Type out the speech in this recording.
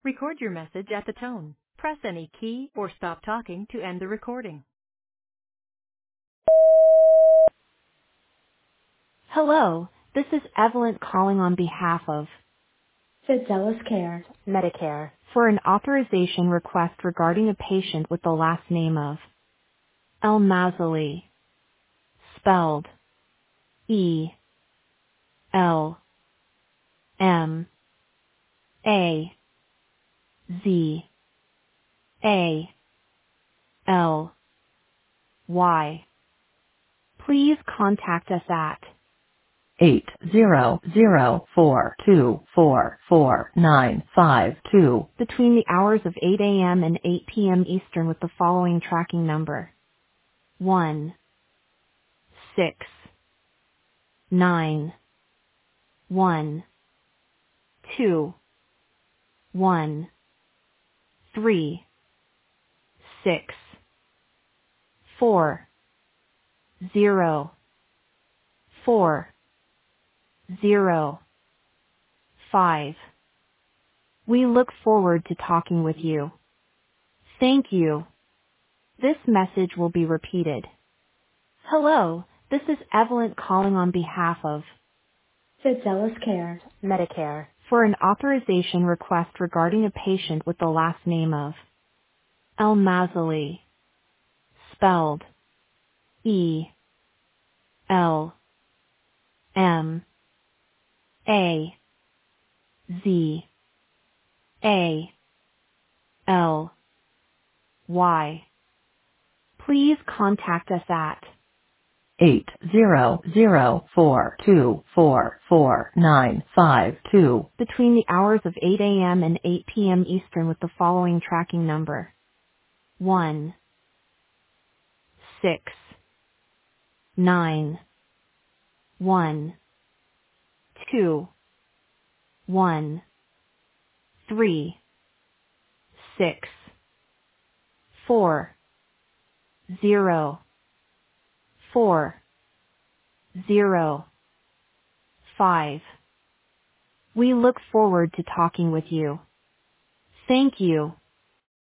Record your message at the tone. Press any key or stop talking to end the recording. Hello, this is Evelyn calling on behalf of Fidelis Care, Medicare for an authorization request regarding a patient with the last name of El Mazzoli, spelled E-L-M-A-Z-A-L-Y. Please contact us at 800-424-4952 between the hours of 8 a.m. and 8 p.m. Eastern with the following tracking number: 1 6 9 1 2 1 3 6 4 0 4 0 5. We look forward to talking with you. Thank you. This message will be repeated. Hello, this is Evelyn calling on behalf of Fidelis Care, Medicare for an authorization request regarding a patient with the last name of El Mazzoli, spelled E-L-M-A-Z-A-L-Y. Please contact us at 800-424-4952 between the hours of 8 a.m. and 8 p.m. Eastern with the following tracking number: 1 6 9 1 2 1 3 6 4 0 4 0 5. We look forward to talking with you. Thank you.